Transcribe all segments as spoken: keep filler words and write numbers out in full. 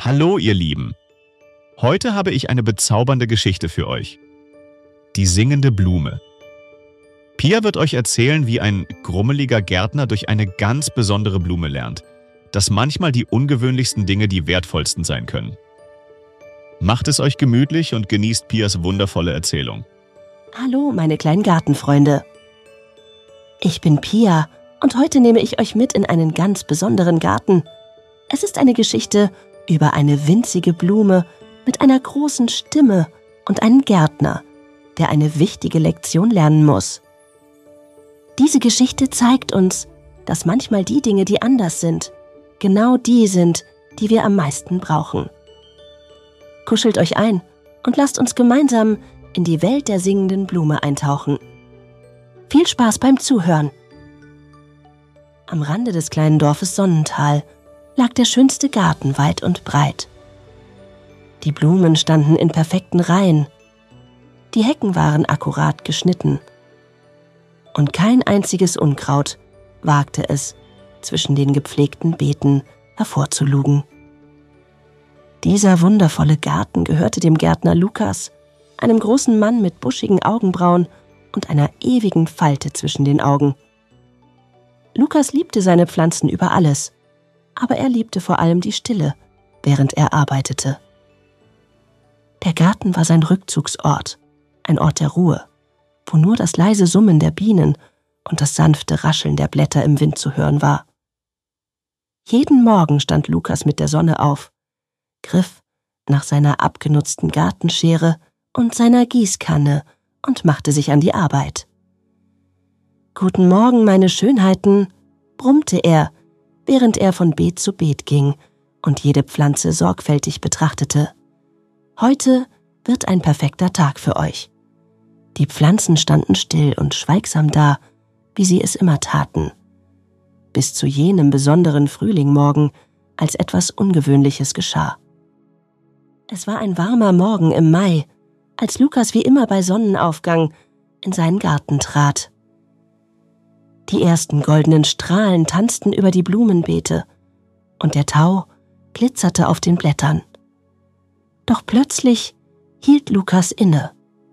Hallo ihr Lieben! Heute habe ich eine bezaubernde Geschichte für euch. Die singende Blume. Pia wird euch erzählen, wie ein grummeliger Gärtner durch eine ganz besondere Blume lernt, dass manchmal die ungewöhnlichsten Dinge die wertvollsten sein können. Macht es euch gemütlich und genießt Pias wundervolle Erzählung. Hallo, meine kleinen Gartenfreunde. Ich bin Pia und heute nehme ich euch mit in einen ganz besonderen Garten. Es ist eine Geschichte über eine winzige Blume mit einer großen Stimme und einen Gärtner, der eine wichtige Lektion lernen muss. Diese Geschichte zeigt uns, dass manchmal die Dinge, die anders sind, genau die sind, die wir am meisten brauchen. Kuschelt euch ein und lasst uns gemeinsam in die Welt der singenden Blume eintauchen. Viel Spaß beim Zuhören! Am Rande des kleinen Dorfes Sonnental lag der schönste Garten weit und breit. Die Blumen standen in perfekten Reihen. Die Hecken waren akkurat geschnitten. Und kein einziges Unkraut wagte es, zwischen den gepflegten Beeten hervorzulugen. Dieser wundervolle Garten gehörte dem Gärtner Lukas, einem großen Mann mit buschigen Augenbrauen und einer ewigen Falte zwischen den Augen. Lukas liebte seine Pflanzen über alles, aber er liebte vor allem die Stille, während er arbeitete. Der Garten war sein Rückzugsort, ein Ort der Ruhe, wo nur das leise Summen der Bienen und das sanfte Rascheln der Blätter im Wind zu hören war. Jeden Morgen stand Lukas mit der Sonne auf, griff nach seiner abgenutzten Gartenschere und seiner Gießkanne und machte sich an die Arbeit. »Guten Morgen, meine Schönheiten«, brummte er, während er von Beet zu Beet ging und jede Pflanze sorgfältig betrachtete. »Heute wird ein perfekter Tag für euch.« Die Pflanzen standen still und schweigsam da, wie sie es immer taten. Bis zu jenem besonderen Frühlingmorgen, als etwas Ungewöhnliches geschah. Es war ein warmer Morgen im Mai, als Lukas wie immer bei Sonnenaufgang in seinen Garten trat. Die ersten goldenen Strahlen tanzten über die Blumenbeete und der Tau glitzerte auf den Blättern. Doch plötzlich hielt Lukas inne.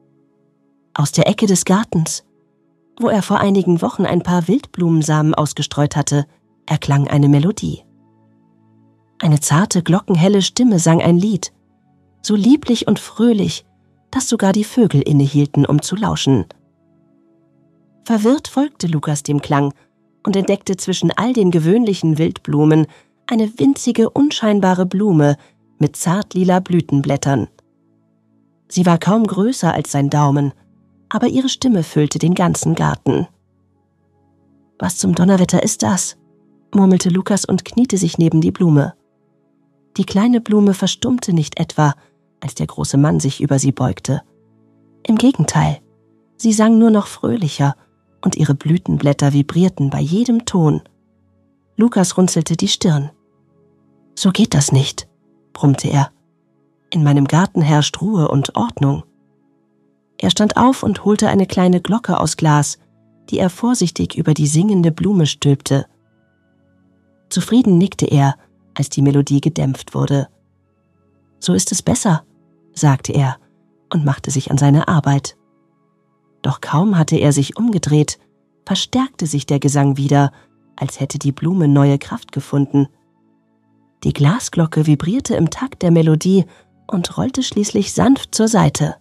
Aus der Ecke des Gartens, wo er vor einigen Wochen ein paar Wildblumensamen ausgestreut hatte, erklang eine Melodie. Eine zarte, glockenhelle Stimme sang ein Lied, so lieblich und fröhlich, dass sogar die Vögel innehielten, um zu lauschen. Verwirrt folgte Lukas dem Klang und entdeckte zwischen all den gewöhnlichen Wildblumen eine winzige, unscheinbare Blume mit zartlila Blütenblättern. Sie war kaum größer als sein Daumen, aber ihre Stimme füllte den ganzen Garten. »Was zum Donnerwetter ist das?« murmelte Lukas und kniete sich neben die Blume. Die kleine Blume verstummte nicht etwa, als der große Mann sich über sie beugte. Im Gegenteil, sie sang nur noch fröhlicher und ihre Blütenblätter vibrierten bei jedem Ton. Lukas runzelte die Stirn. »So geht das nicht«, brummte er. »In meinem Garten herrscht Ruhe und Ordnung.« Er stand auf und holte eine kleine Glocke aus Glas, die er vorsichtig über die singende Blume stülpte. Zufrieden nickte er, als die Melodie gedämpft wurde. »So ist es besser«, sagte er und machte sich an seine Arbeit. Doch kaum hatte er sich umgedreht, verstärkte sich der Gesang wieder, als hätte die Blume neue Kraft gefunden. Die Glasglocke vibrierte im Takt der Melodie und rollte schließlich sanft zur Seite.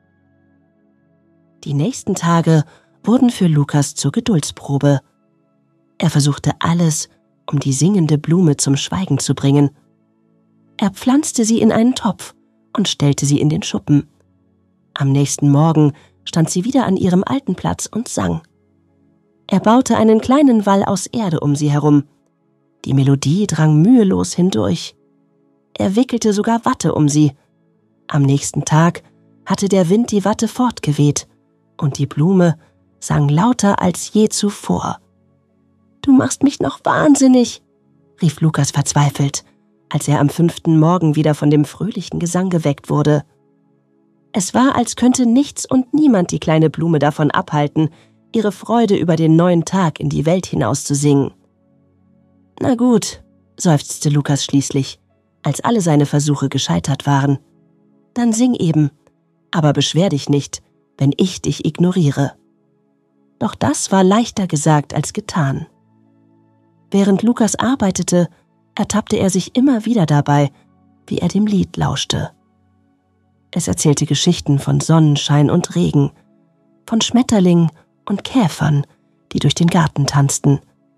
Die nächsten Tage wurden für Lukas zur Geduldsprobe. Er versuchte alles, um die singende Blume zum Schweigen zu bringen. Er pflanzte sie in einen Topf und stellte sie in den Schuppen. Am nächsten Morgen stand sie wieder an ihrem alten Platz und sang. Er baute einen kleinen Wall aus Erde um sie herum. Die Melodie drang mühelos hindurch. Er wickelte sogar Watte um sie. Am nächsten Tag hatte der Wind die Watte fortgeweht und die Blume sang lauter als je zuvor. »Du machst mich noch wahnsinnig«, rief Lukas verzweifelt, als er am fünften Morgen wieder von dem fröhlichen Gesang geweckt wurde. Es war, als könnte nichts und niemand die kleine Blume davon abhalten, ihre Freude über den neuen Tag in die Welt hinaus zu singen. »Na gut«, seufzte Lukas schließlich als alle seine Versuche gescheitert waren. Dann sing eben, aber beschwer dich nicht, wenn ich dich ignoriere. Doch das war leichter gesagt als getan. Während Lukas arbeitete, ertappte er sich immer wieder dabei, wie er dem Lied lauschte. Es erzählte Geschichten von Sonnenschein und Regen, von Schmetterlingen und Käfern, die durch den Garten tanzten.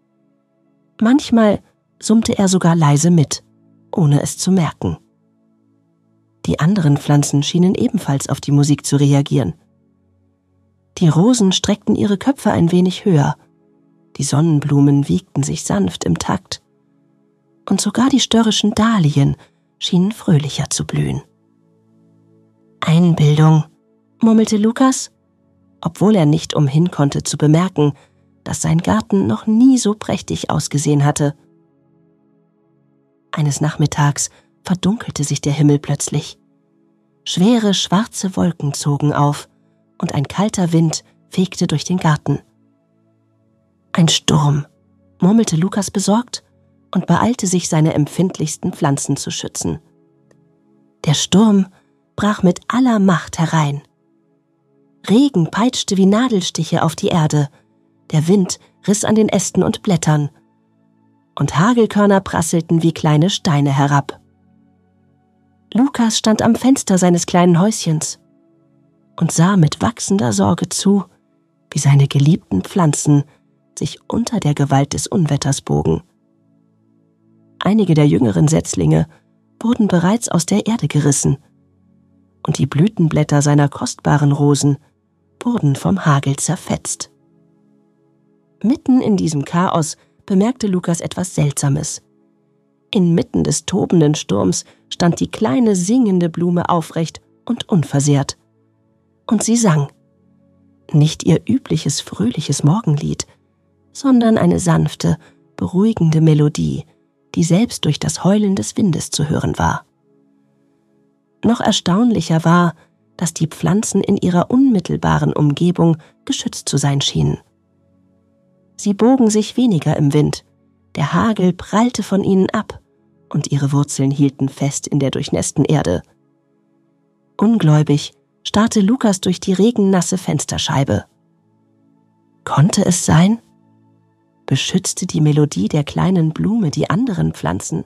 Manchmal summte er sogar leise mit, ohne es zu merken. Die anderen Pflanzen schienen ebenfalls auf die Musik zu reagieren. Die Rosen streckten ihre Köpfe ein wenig höher, die Sonnenblumen wiegten sich sanft im Takt, und sogar die störrischen Dahlien schienen fröhlicher zu blühen. Einbildung, murmelte Lukas, obwohl er nicht umhin konnte zu bemerken, dass sein Garten noch nie so prächtig ausgesehen hatte. Eines Nachmittags verdunkelte sich der Himmel plötzlich. Schwere, schwarze Wolken zogen auf und ein kalter Wind fegte durch den Garten. Ein Sturm, murmelte Lukas besorgt und beeilte sich, seine empfindlichsten Pflanzen zu schützen. Der Sturm brach mit aller Macht herein. Regen peitschte wie Nadelstiche auf die Erde, der Wind riss an den Ästen und Blättern, und Hagelkörner prasselten wie kleine Steine herab. Lukas stand am Fenster seines kleinen Häuschens und sah mit wachsender Sorge zu, wie seine geliebten Pflanzen sich unter der Gewalt des Unwetters bogen. Einige der jüngeren Setzlinge wurden bereits aus der Erde gerissen, und die Blütenblätter seiner kostbaren Rosen wurden vom Hagel zerfetzt. Mitten in diesem Chaos bemerkte Lukas etwas Seltsames. Inmitten des tobenden Sturms stand die kleine singende Blume aufrecht und unversehrt. Und sie sang. Nicht ihr übliches fröhliches Morgenlied, sondern eine sanfte, beruhigende Melodie, die selbst durch das Heulen des Windes zu hören war. Noch erstaunlicher war, dass die Pflanzen in ihrer unmittelbaren Umgebung geschützt zu sein schienen. Sie bogen sich weniger im Wind, der Hagel prallte von ihnen ab und ihre Wurzeln hielten fest in der durchnässten Erde. Ungläubig starrte Lukas durch die regennasse Fensterscheibe. Konnte es sein? Beschützte die Melodie der kleinen Blume die anderen Pflanzen?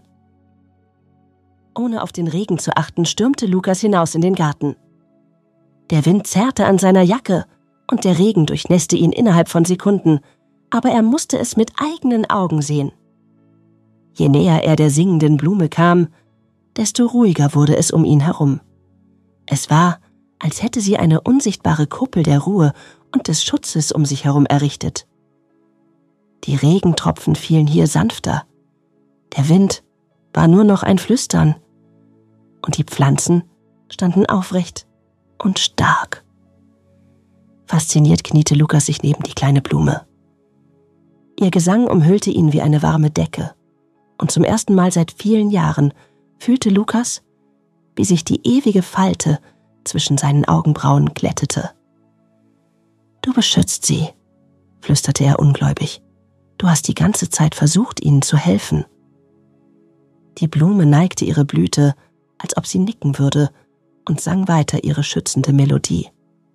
Ohne auf den Regen zu achten, stürmte Lukas hinaus in den Garten. Der Wind zerrte an seiner Jacke und der Regen durchnässte ihn innerhalb von Sekunden, aber er musste es mit eigenen Augen sehen. Je näher er der singenden Blume kam, desto ruhiger wurde es um ihn herum. Es war, als hätte sie eine unsichtbare Kuppel der Ruhe und des Schutzes um sich herum errichtet. Die Regentropfen fielen hier sanfter, der Wind war nur noch ein Flüstern, und die Pflanzen standen aufrecht und stark. Fasziniert kniete Lukas sich neben die kleine Blume. Ihr Gesang umhüllte ihn wie eine warme Decke, und zum ersten Mal seit vielen Jahren fühlte Lukas, wie sich die ewige Falte zwischen seinen Augenbrauen glättete. »Du beschützt sie«, flüsterte er ungläubig. »Du hast die ganze Zeit versucht, ihnen zu helfen.« Die Blume neigte ihre Blüte, als ob sie nicken würde, und sang weiter ihre schützende Melodie.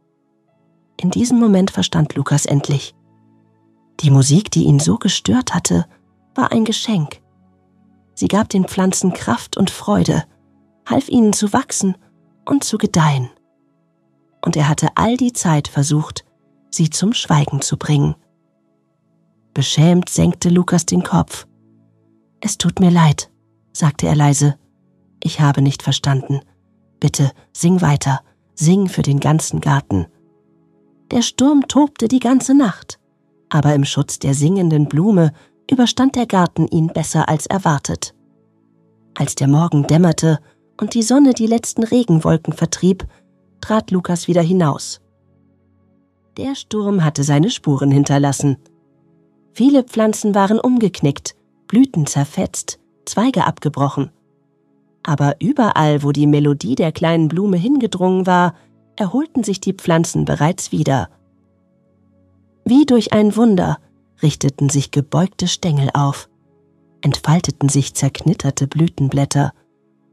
In diesem Moment verstand Lukas endlich. Die Musik, die ihn so gestört hatte, war ein Geschenk. Sie gab den Pflanzen Kraft und Freude, half ihnen zu wachsen und zu gedeihen. Und er hatte all die Zeit versucht, sie zum Schweigen zu bringen. Beschämt senkte Lukas den Kopf. »Es tut mir leid«, sagte er leise. »Ich habe nicht verstanden. Bitte, sing weiter, sing für den ganzen Garten.« Der Sturm tobte die ganze Nacht, aber im Schutz der singenden Blume überstand der Garten ihn besser als erwartet. Als der Morgen dämmerte und die Sonne die letzten Regenwolken vertrieb, trat Lukas wieder hinaus. Der Sturm hatte seine Spuren hinterlassen. Viele Pflanzen waren umgeknickt, Blüten zerfetzt, Zweige abgebrochen. Aber überall, wo die Melodie der kleinen Blume hingedrungen war, erholten sich die Pflanzen bereits wieder. Wie durch ein Wunder richteten sich gebeugte Stängel auf, entfalteten sich zerknitterte Blütenblätter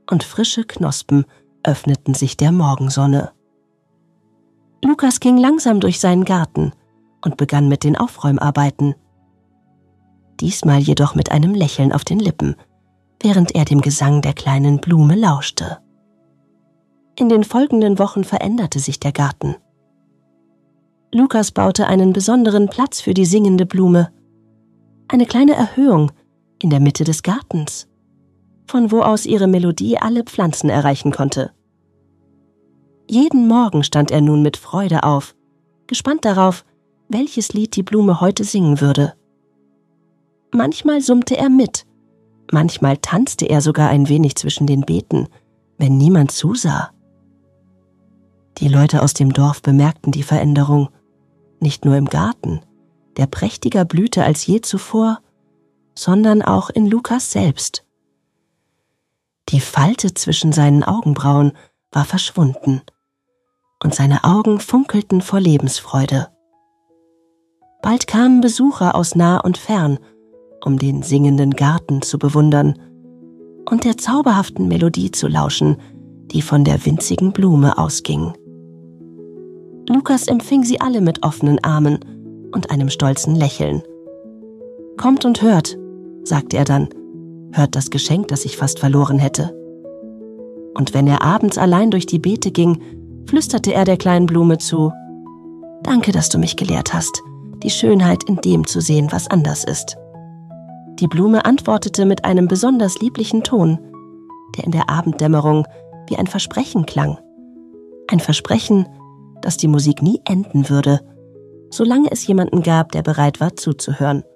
und frische Knospen öffneten sich der Morgensonne. Lukas ging langsam durch seinen Garten und begann mit den Aufräumarbeiten. Diesmal jedoch mit einem Lächeln auf den Lippen, während er dem Gesang der kleinen Blume lauschte. In den folgenden Wochen veränderte sich der Garten. Lukas baute einen besonderen Platz für die singende Blume. Eine kleine Erhöhung in der Mitte des Gartens, von wo aus ihre Melodie alle Pflanzen erreichen konnte. Jeden Morgen stand er nun mit Freude auf, gespannt darauf, welches Lied die Blume heute singen würde. Manchmal summte er mit, manchmal tanzte er sogar ein wenig zwischen den Beeten, wenn niemand zusah. Die Leute aus dem Dorf bemerkten die Veränderung, nicht nur im Garten, der prächtiger blühte als je zuvor, sondern auch in Lukas selbst. Die Falte zwischen seinen Augenbrauen war verschwunden und seine Augen funkelten vor Lebensfreude. Bald kamen Besucher aus nah und fern, um den singenden Garten zu bewundern und der zauberhaften Melodie zu lauschen, die von der winzigen Blume ausging. Lukas empfing sie alle mit offenen Armen und einem stolzen Lächeln. »Kommt und hört«, sagte er dann, »hört das Geschenk, das ich fast verloren hätte.« Und wenn er abends allein durch die Beete ging, flüsterte er der kleinen Blume zu: »Danke, dass du mich gelehrt hast, die Schönheit in dem zu sehen, was anders ist.« Die Blume antwortete mit einem besonders lieblichen Ton, der in der Abenddämmerung wie ein Versprechen klang. Ein Versprechen, dass die Musik nie enden würde, solange es jemanden gab, der bereit war zuzuhören.